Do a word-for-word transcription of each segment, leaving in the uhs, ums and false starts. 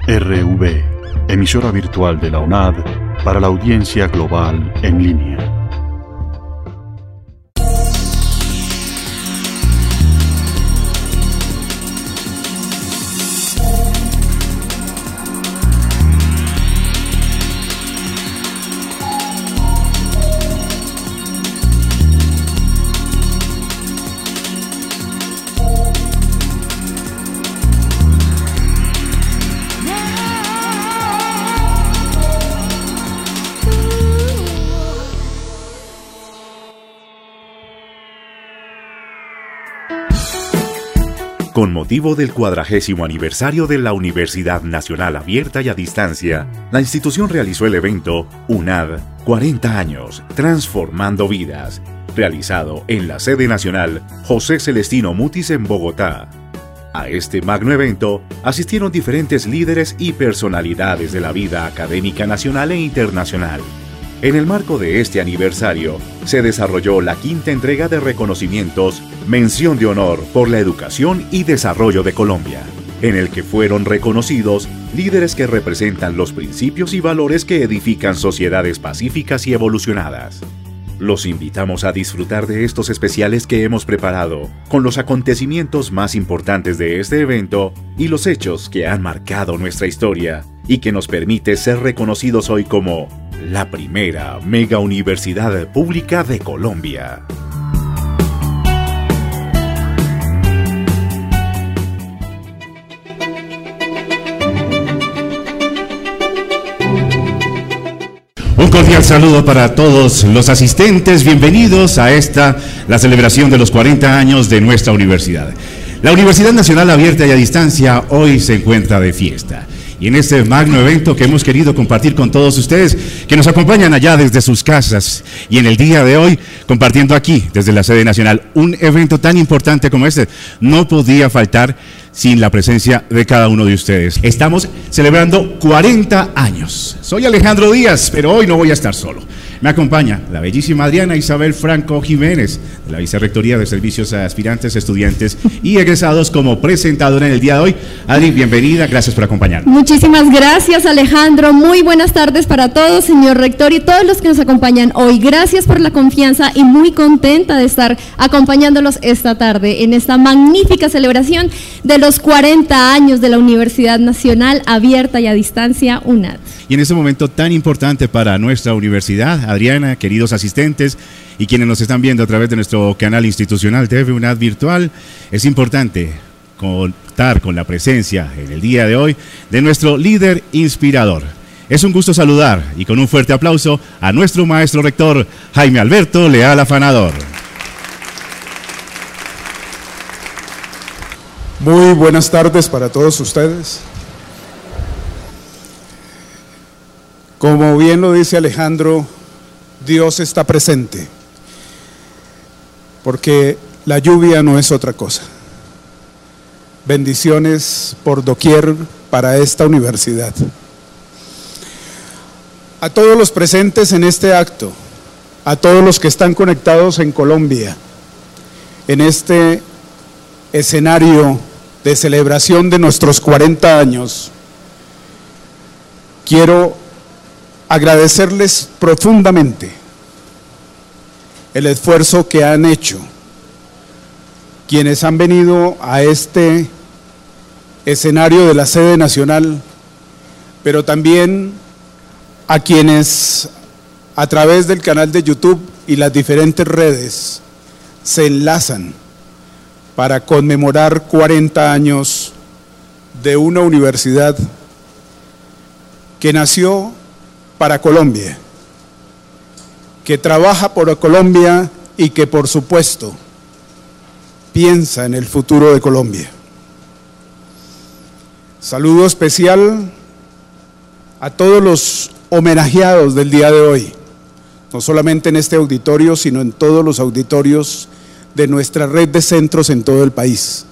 R V, emisora virtual de la UNAD para la audiencia global en línea. Con motivo del cuadragésimo aniversario de la Universidad Nacional Abierta y a Distancia, la institución realizó el evento UNAD cuarenta años, transformando vidas, realizado en la sede nacional José Celestino Mutis en Bogotá. A este magno evento asistieron diferentes líderes y personalidades de la vida académica nacional e internacional. En el marco de este aniversario, se desarrolló la quinta entrega de reconocimientos Mención de Honor por la Educación y Desarrollo de Colombia, en el que fueron reconocidos líderes que representan los principios y valores que edifican sociedades pacíficas y evolucionadas. Los invitamos a disfrutar de estos especiales que hemos preparado, con los acontecimientos más importantes de este evento y los hechos que han marcado nuestra historia y que nos permite ser reconocidos hoy como la primera mega universidad pública de Colombia. Un cordial saludo para todos los asistentes, bienvenidos a esta, la celebración de los cuarenta años de nuestra universidad. La Universidad Nacional Abierta y a Distancia hoy se encuentra de fiesta. Y en este magno evento que hemos querido compartir con todos ustedes, que nos acompañan allá desde sus casas, y en el día de hoy, compartiendo aquí, desde la sede nacional, un evento tan importante como este, no podía faltar sin la presencia de cada uno de ustedes. Estamos celebrando cuarenta años. Soy Alejandro Díaz, pero hoy no voy a estar solo. Me acompaña la bellísima Adriana Isabel Franco Jiménez, de la Vicerrectoría de Servicios a Aspirantes, Estudiantes y Egresados, como presentadora en el día de hoy. Adri, bienvenida, gracias por acompañarnos. Muchísimas gracias, Alejandro. Muy buenas tardes para todos, señor rector, y todos los que nos acompañan hoy. Gracias por la confianza y muy contenta de estar acompañándolos esta tarde en esta magnífica celebración de los cuarenta años de la Universidad Nacional Abierta y a Distancia, UNAD. Y en este momento tan importante para nuestra universidad, Adriana, queridos asistentes y quienes nos están viendo a través de nuestro canal institucional T V UNAD Virtual, es importante contar con la presencia en el día de hoy de nuestro líder inspirador. Es un gusto saludar y con un fuerte aplauso a nuestro maestro rector Jaime Alberto Leal Afanador. Muy buenas tardes para todos ustedes. Como bien lo dice Alejandro, Dios está presente, porque la lluvia no es otra cosa. Bendiciones por doquier para esta universidad. A todos los presentes en este acto, a todos los que están conectados en Colombia, en este escenario de celebración de nuestros cuarenta años, quiero agradecerles profundamente el esfuerzo que han hecho quienes han venido a este escenario de la sede nacional, pero también a quienes a través del canal de YouTube y las diferentes redes se enlazan para conmemorar cuarenta años de una universidad que nació para Colombia, que trabaja por Colombia y que por supuesto piensa en el futuro de Colombia. Saludo especial a todos los homenajeados del día de hoy, no solamente en este auditorio, sino en todos los auditorios de nuestra red de centros en todo el país.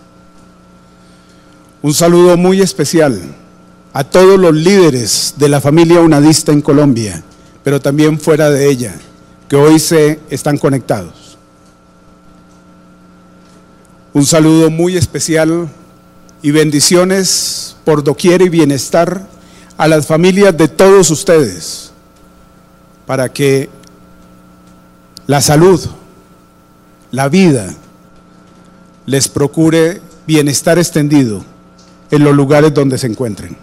Un saludo muy especial a todos los líderes de la familia unadista en Colombia, pero también fuera de ella, que hoy se están conectados. Un saludo muy especial y bendiciones por doquier y bienestar a las familias de todos ustedes, para que la salud, la vida, les procure bienestar extendido en los lugares donde se encuentren.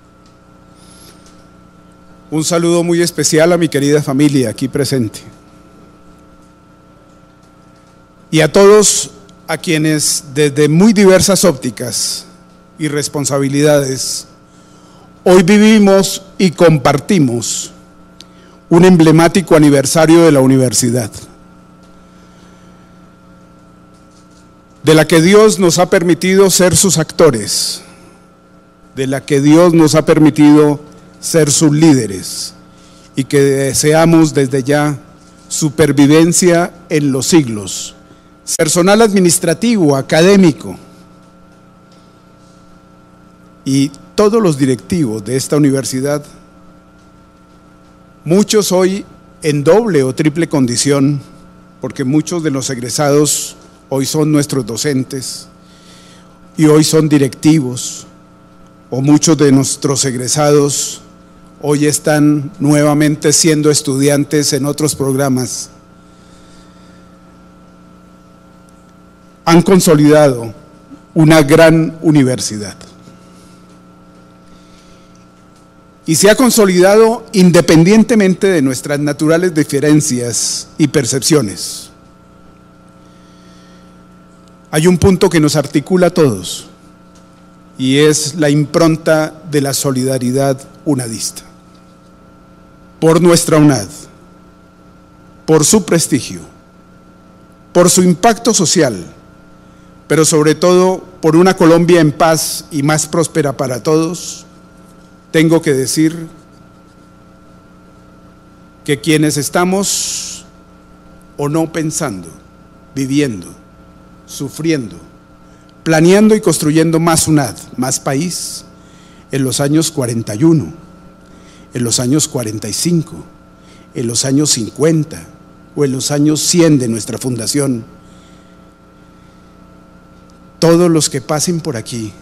Un saludo muy especial a mi querida familia aquí presente. Y a todos a quienes desde muy diversas ópticas y responsabilidades hoy vivimos y compartimos un emblemático aniversario de la universidad, de la que Dios nos ha permitido ser sus actores, de la que Dios nos ha permitido ser sus líderes y que deseamos desde ya su pervivencia en los siglos. Personal administrativo, académico y todos los directivos de esta universidad, muchos hoy en doble o triple condición, porque muchos de los egresados hoy son nuestros docentes y hoy son directivos, o muchos de nuestros egresados hoy están nuevamente siendo estudiantes en otros programas. Han consolidado una gran universidad. Y se ha consolidado independientemente de nuestras naturales diferencias y percepciones. Hay un punto que nos articula a todos, y es la impronta de la solidaridad unadista. Por nuestra UNAD, por su prestigio, por su impacto social, pero sobre todo por una Colombia en paz y más próspera para todos, tengo que decir que quienes estamos o no pensando, viviendo, sufriendo, planeando y construyendo más UNAD, más país, en los años cuarenta y uno, en los años cuarenta y cinco, en los años cincuenta o en los años cien de nuestra fundación, todos los que pasen por aquí,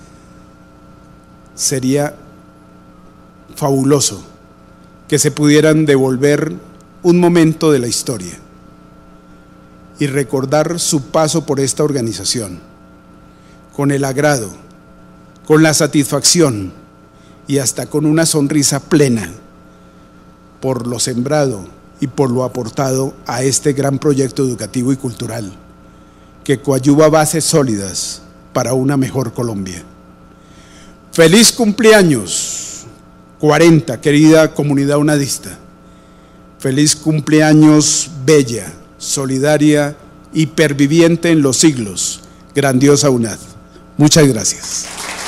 sería fabuloso que se pudieran devolver un momento de la historia y recordar su paso por esta organización con el agrado, con la satisfacción y hasta con una sonrisa plena por lo sembrado y por lo aportado a este gran proyecto educativo y cultural que coadyuva bases sólidas para una mejor Colombia. ¡Feliz cumpleaños cuarenta, querida comunidad unadista! ¡Feliz cumpleaños bella, solidaria y perviviente en los siglos, grandiosa UNAD! Muchas gracias.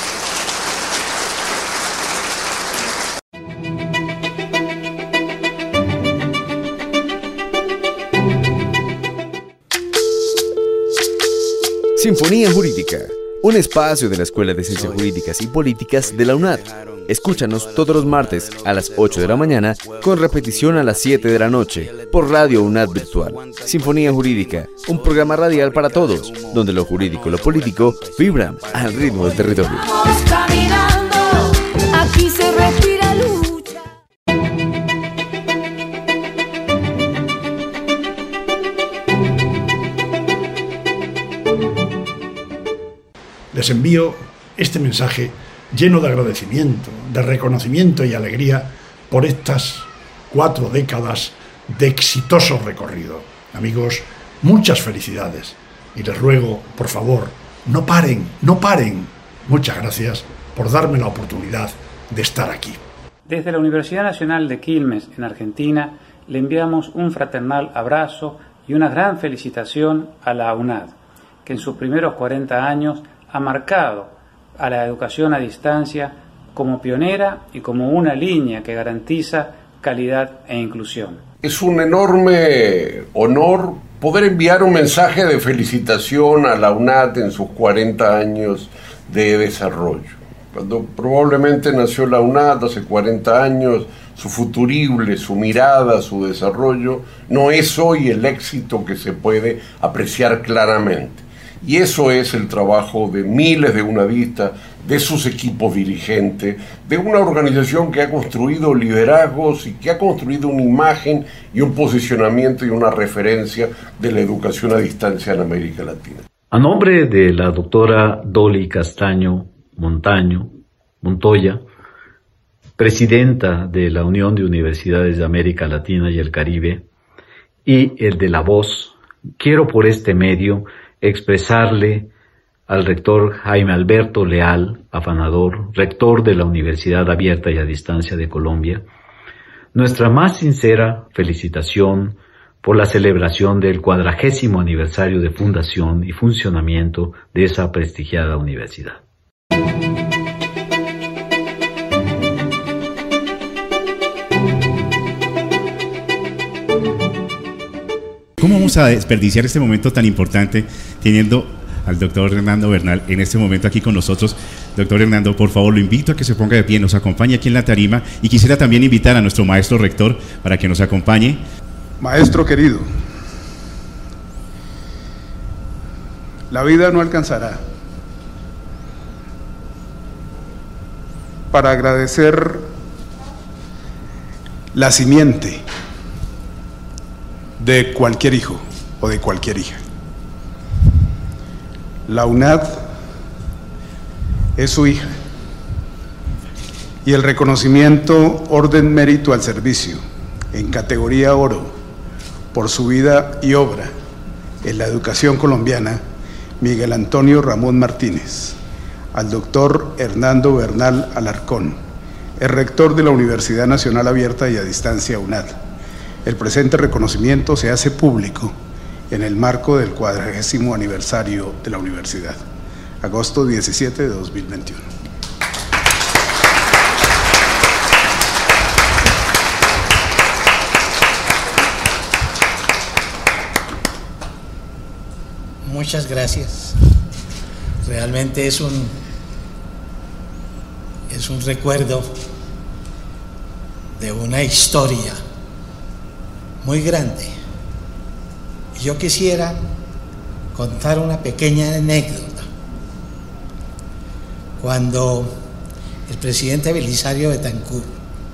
Sinfonía Jurídica, un espacio de la Escuela de Ciencias Jurídicas y Políticas de la UNAD. Escúchanos todos los martes a las ocho de la mañana, con repetición a las siete de la noche, por Radio UNAD Virtual. Sinfonía Jurídica, un programa radial para todos, donde lo jurídico y lo político vibran al ritmo del territorio. Vamos caminando, aquí se respira lucha. Les envío este mensaje lleno de agradecimiento, de reconocimiento y alegría por estas cuatro décadas de exitoso recorrido. Amigos, muchas felicidades y les ruego, por favor, no paren, no paren. Muchas gracias por darme la oportunidad de estar aquí. Desde la Universidad Nacional de Quilmes, en Argentina, le enviamos un fraternal abrazo y una gran felicitación a la UNAD, que en sus primeros cuarenta años ha marcado a la educación a distancia como pionera y como una línea que garantiza calidad e inclusión. Es un enorme honor poder enviar un mensaje de felicitación a la UNAD en sus cuarenta años de desarrollo. Cuando probablemente nació la UNAD hace cuarenta años, su futurible, su mirada, su desarrollo, no es hoy el éxito que se puede apreciar claramente. Y eso es el trabajo de miles de unadistas, de sus equipos dirigentes, de una organización que ha construido liderazgos y que ha construido una imagen y un posicionamiento y una referencia de la educación a distancia en América Latina. A nombre de la doctora Dolly Castaño Montaño, Montoya, presidenta de la Unión de Universidades de América Latina y el Caribe, y el de La Voz, quiero por este medio expresarle al rector Jaime Alberto Leal Afanador, rector de la Universidad Abierta y a Distancia de Colombia, nuestra más sincera felicitación por la celebración del cuadragésimo aniversario de fundación y funcionamiento de esa prestigiada universidad. ¿Cómo vamos a desperdiciar este momento tan importante teniendo al doctor Hernando Bernal en este momento aquí con nosotros? Doctor Hernando, por favor, lo invito a que se ponga de pie, nos acompañe aquí en la tarima, y quisiera también invitar a nuestro maestro rector para que nos acompañe. Maestro querido, la vida no alcanzará para agradecer la simiente de cualquier hijo o de cualquier hija. La UNAD es su hija, y el reconocimiento Orden Mérito al Servicio en categoría oro por su vida y obra en la educación colombiana, Miguel Antonio Ramón Martínez, al doctor Hernando Bernal Alarcón, el rector de la Universidad Nacional Abierta y a Distancia UNAD. El presente reconocimiento se hace público en el marco del cuadragésimo aniversario de la universidad, agosto diecisiete de dos mil veintiuno. Muchas gracias. Realmente es un, es un recuerdo de una historia muy grande. Yo quisiera contar una pequeña anécdota. Cuando el presidente Belisario Betancur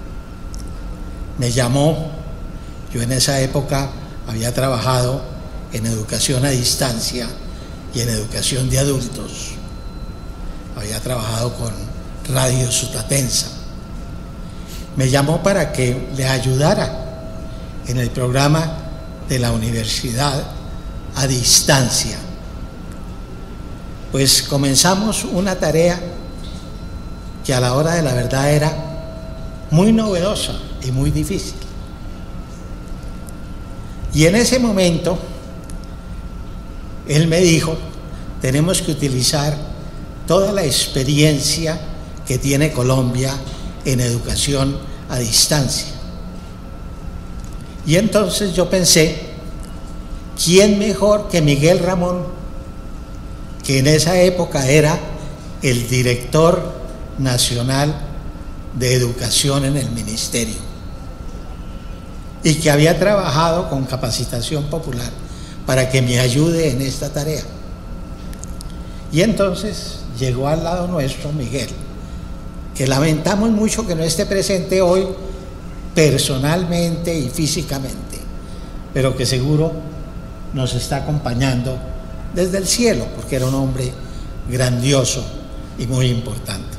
me llamó, yo en esa época había trabajado en educación a distancia y en educación de adultos. Había trabajado con Radio Sutatensa. Me llamó para que le ayudara en el programa de la universidad a distancia. Pues comenzamos una tarea que a la hora de la verdad era muy novedosa y muy difícil. Y en ese momento él me dijo, tenemos que utilizar toda la experiencia que tiene Colombia en educación a distancia. Y entonces yo pensé, ¿quién mejor que Miguel Ramón, que en esa época era el director nacional de educación en el ministerio y que había trabajado con capacitación popular para que me ayude en esta tarea? Y entonces llegó al lado nuestro Miguel, que lamentamos mucho que no esté presente hoy personalmente y físicamente, pero que seguro nos está acompañando desde el cielo, porque era un hombre grandioso y muy importante.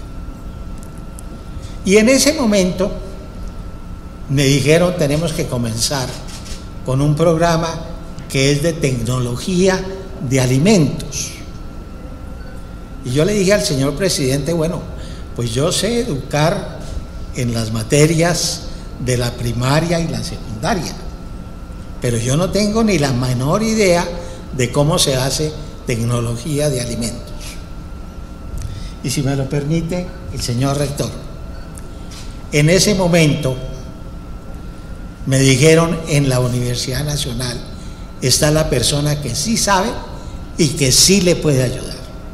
Y en ese momento me dijeron, tenemos que comenzar con un programa que es de tecnología de alimentos. Y yo le dije al señor presidente, bueno, pues yo sé educar en las materias de la primaria y la secundaria, pero yo no tengo ni la menor idea de cómo se hace tecnología de alimentos. Y si me lo permite el señor rector, en ese momento me dijeron, en la Universidad Nacional está la persona que sí sabe y que sí le puede ayudar.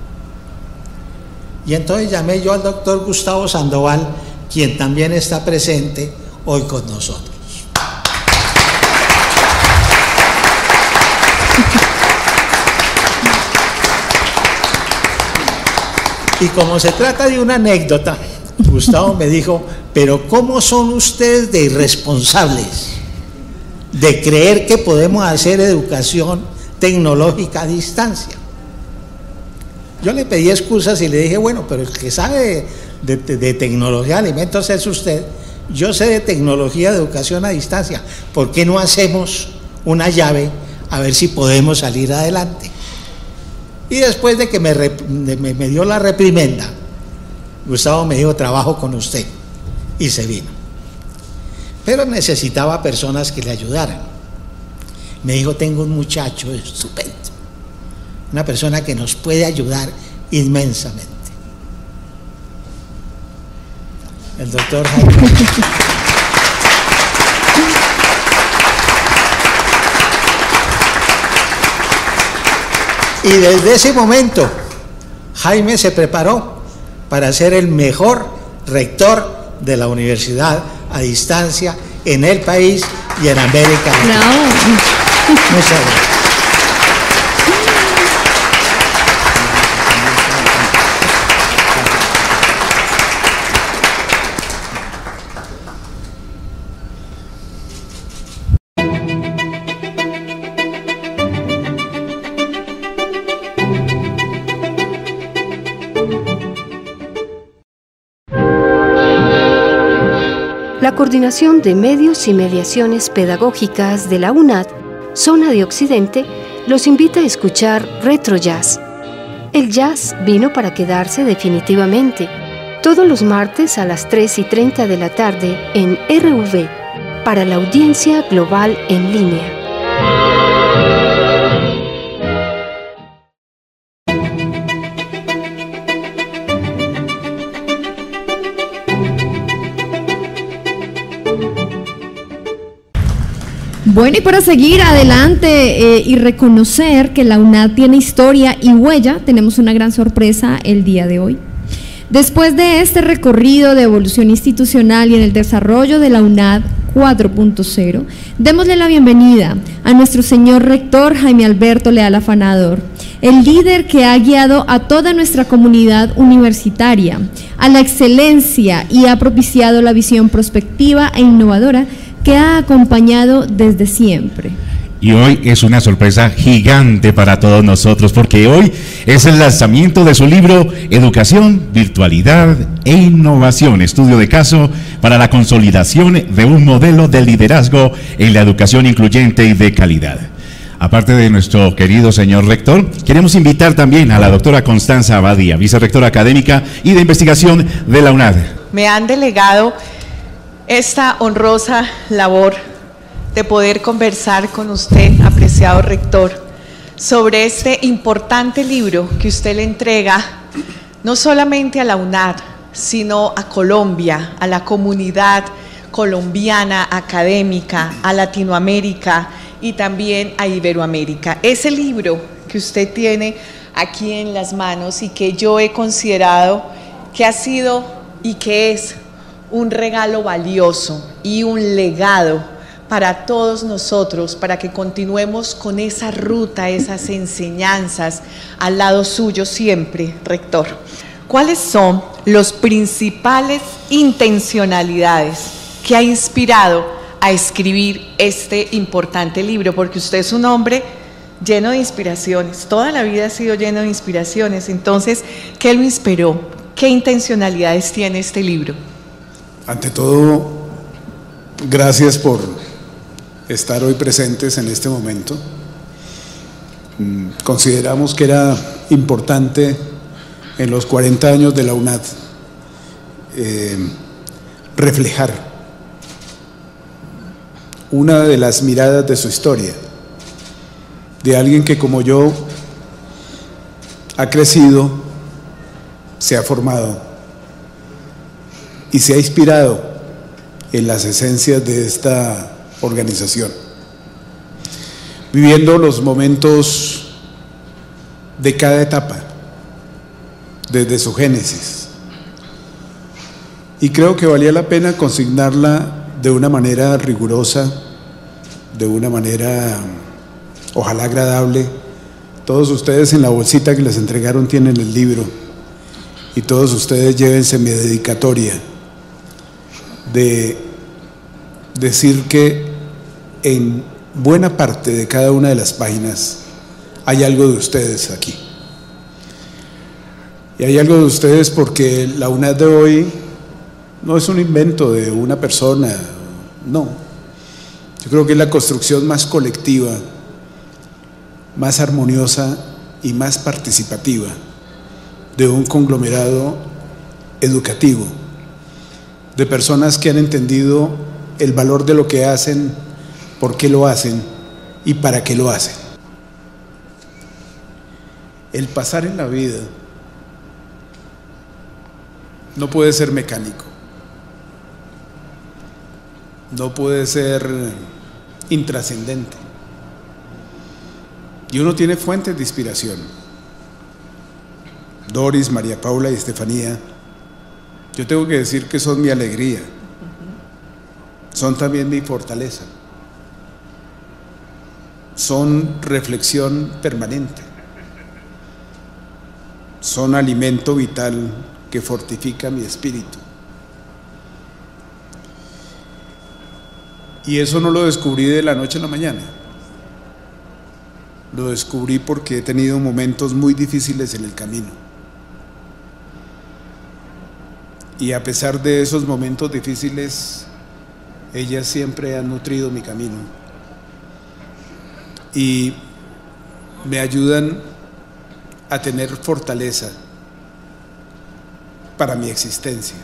Y entonces llamé yo al doctor Gustavo Sandoval, quien también está presente hoy con nosotros. Y como se trata de una anécdota, Gustavo me dijo, pero ¿cómo son ustedes de irresponsables de creer que podemos hacer educación tecnológica a distancia? Yo le pedí excusas y le dije, bueno, pero el que sabe de, de, de tecnología de alimentos es usted. Yo sé de tecnología de educación a distancia. ¿Por qué no hacemos una llave a ver si podemos salir adelante? Y después de que me, me, me dio la reprimenda, Gustavo me dijo, trabajo con usted, y se vino. Pero necesitaba personas que le ayudaran. Me dijo, tengo un muchacho estupendo, una persona que nos puede ayudar inmensamente. El doctor Jaime. Y desde ese momento, Jaime se preparó para ser el mejor rector de la universidad a distancia en el país y en América Latina. No. Muchas gracias. La Coordinación de Medios y Mediaciones Pedagógicas de la UNAD, Zona de Occidente, los invita a escuchar Retro Jazz. El jazz vino para quedarse definitivamente, todos los martes a las tres y treinta de la tarde en R V, para la audiencia global en línea. Bueno, y para seguir adelante eh, y reconocer que la UNAD tiene historia y huella, tenemos una gran sorpresa el día de hoy. Después de este recorrido de evolución institucional y en el desarrollo de la UNAD cuatro punto cero, démosle la bienvenida a nuestro señor rector Jaime Alberto Leal Afanador, el líder que ha guiado a toda nuestra comunidad universitaria a la excelencia y ha propiciado la visión prospectiva e innovadora que ha acompañado desde siempre. Y hoy es una sorpresa gigante para todos nosotros, porque hoy es el lanzamiento de su libro Educación, Virtualidad e Innovación, estudio de caso para la consolidación de un modelo de liderazgo en la educación incluyente y de calidad. Aparte de nuestro querido señor rector, queremos invitar también a la doctora Constanza Abadía, vicerrectora académica y de investigación de la UNAD. Me han delegado esta honrosa labor de poder conversar con usted, apreciado rector, sobre este importante libro que usted le entrega no solamente a la UNAD, sino a Colombia, a la comunidad colombiana académica, a Latinoamérica y también a Iberoamérica. Ese libro que usted tiene aquí en las manos y que yo he considerado que ha sido y que es un regalo valioso y un legado para todos nosotros, para que continuemos con esa ruta, esas enseñanzas al lado suyo siempre, rector. ¿Cuáles son los principales intencionalidades que ha inspirado a escribir este importante libro? Porque usted es un hombre lleno de inspiraciones, toda la vida ha sido lleno de inspiraciones. Entonces, ¿qué lo inspiró? ¿Qué intencionalidades tiene este libro? Ante todo, gracias por estar hoy presentes en este momento. Consideramos que era importante en los cuarenta años de la UNAD eh, reflejar una de las miradas de su historia, de alguien que como yo ha crecido, se ha formado y se ha inspirado en las esencias de esta organización, viviendo los momentos de cada etapa, desde su génesis. Y creo que valía la pena consignarla de una manera rigurosa, de una manera ojalá agradable. Todos ustedes en la bolsita que les entregaron tienen el libro. y todos ustedes llévense mi dedicatoria de decir que en buena parte de cada una de las páginas hay algo de ustedes aquí. Y hay algo de ustedes porque la UNAD de hoy no es un invento de una persona, no. Yo creo que es la construcción más colectiva, más armoniosa y más participativa de un conglomerado educativo, de personas que han entendido el valor de lo que hacen, por qué lo hacen y para qué lo hacen. El pasar en la vida no puede ser mecánico, no puede ser intrascendente. Y uno tiene fuentes de inspiración. Doris, María Paula y Estefanía, yo tengo que decir que son mi alegría, son también mi fortaleza, son reflexión permanente, son alimento vital que fortifica mi espíritu. Y eso no lo descubrí de la noche a la mañana, lo descubrí porque he tenido momentos muy difíciles en el camino. Y a pesar de esos momentos difíciles, ellas siempre han nutrido mi camino y me ayudan a tener fortaleza para mi existencia.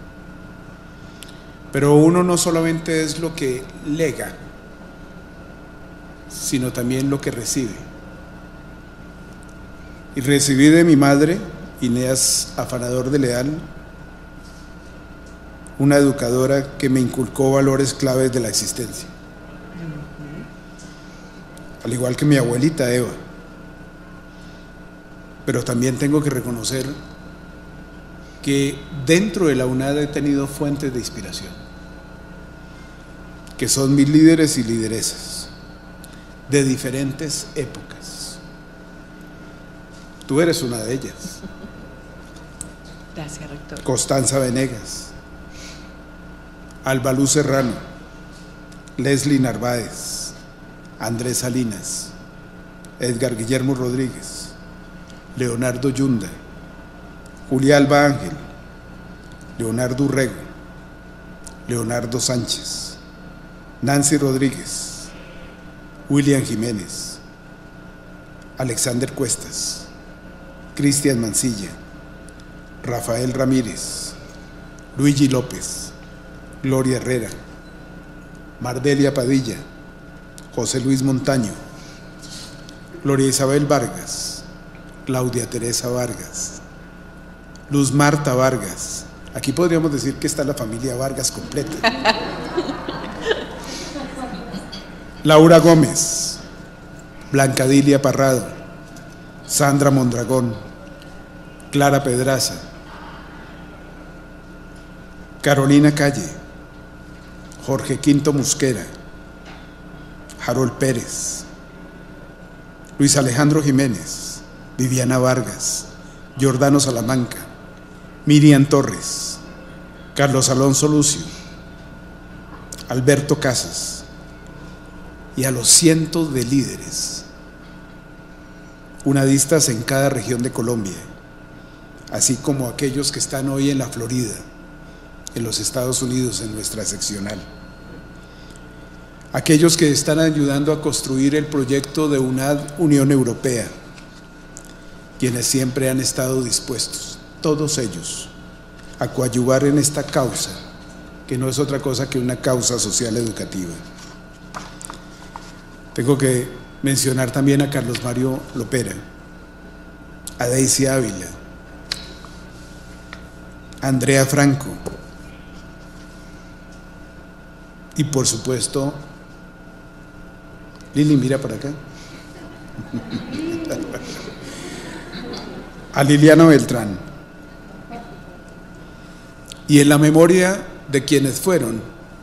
Pero uno no solamente es lo que lega, sino también lo que recibe. Y recibí de mi madre, Inés Afanador de Leal, una educadora que me inculcó valores claves de la existencia, al igual que mi abuelita Eva. Pero también tengo que reconocer que dentro de la UNAD he tenido fuentes de inspiración, que son mis líderes y lideresas de diferentes épocas. Tú eres una de ellas. Gracias, rector. Constanza Venegas, Alba Luz Serrano, Leslie Narváez, Andrés Salinas, Edgar Guillermo Rodríguez, Leonardo Yunda, Julia Alba Ángel, Leonardo Urrego, Leonardo Sánchez, Nancy Rodríguez, William Jiménez, Alexander Cuestas, Cristian Mancilla, Rafael Ramírez, Luigi López, Gloria Herrera, Mardelia Padilla, José Luis Montaño, Gloria Isabel Vargas, Claudia Teresa Vargas, Luz Marta Vargas. Aquí podríamos decir que está la familia Vargas completa. Laura Gómez, Blanca Dilia Parrado, Sandra Mondragón, Clara Pedraza, Carolina Calle, Jorge Quinto Musquera, Harold Pérez, Luis Alejandro Jiménez, Viviana Vargas, Giordano Salamanca, Miriam Torres, Carlos Alonso Lucio, Alberto Casas, y a los cientos de líderes unadistas en cada región de Colombia, así como aquellos que están hoy en la Florida, en los Estados Unidos, en nuestra seccional. Aquellos que están ayudando a construir el proyecto de UNAD Unión Europea, quienes siempre han estado dispuestos, todos ellos, a coadyuvar en esta causa, que no es otra cosa que una causa social educativa. Tengo que mencionar también a Carlos Mario Lopera, a Daisy Ávila, a Andrea Franco y por supuesto, Lili, mira para acá, a Liliana Beltrán. Y en la memoria de quienes fueron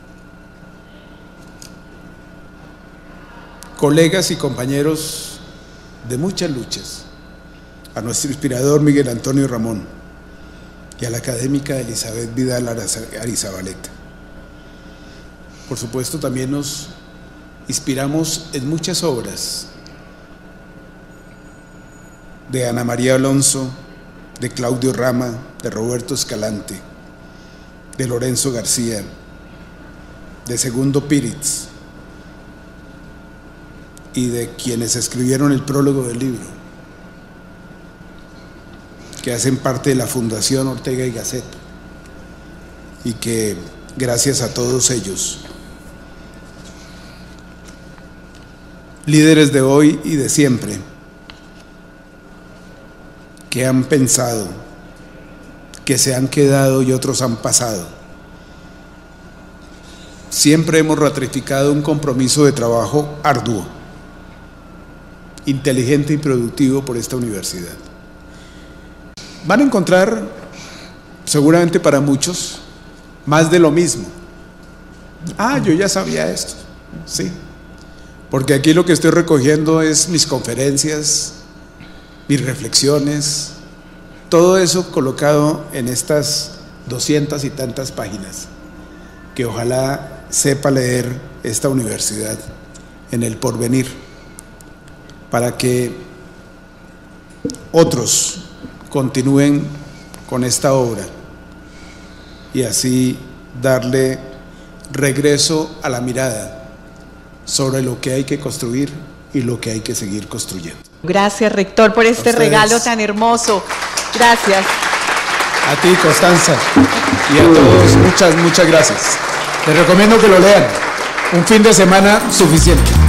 colegas y compañeros de muchas luchas, a nuestro inspirador Miguel Antonio Ramón, y a la académica Elizabeth Vidal Arizabaleta. Por supuesto, también nos inspiramos en muchas obras de Ana María Alonso, de Claudio Rama, de Roberto Escalante, de Lorenzo García, de Segundo Piritz y de quienes escribieron el prólogo del libro, que hacen parte de la Fundación Ortega y Gasset, y que gracias a todos ellos, líderes de hoy y de siempre, que han pensado, que se han quedado y otros han pasado, siempre hemos ratificado un compromiso de trabajo arduo, inteligente y productivo por esta universidad. Van a encontrar, seguramente para muchos, más de lo mismo. Ah, yo ya sabía esto, sí. Porque aquí lo que estoy recogiendo es mis conferencias, mis reflexiones, todo eso colocado en estas doscientas y tantas páginas, que ojalá sepa leer esta universidad en el porvenir, para que otros continúen con esta obra y así darle regreso a la mirada sobre lo que hay que construir y lo que hay que seguir construyendo. Gracias, rector, por este regalo tan hermoso. Gracias. A ti, Constanza, y a todos, muchas, muchas gracias. Les recomiendo que lo lean. Un fin de semana suficiente.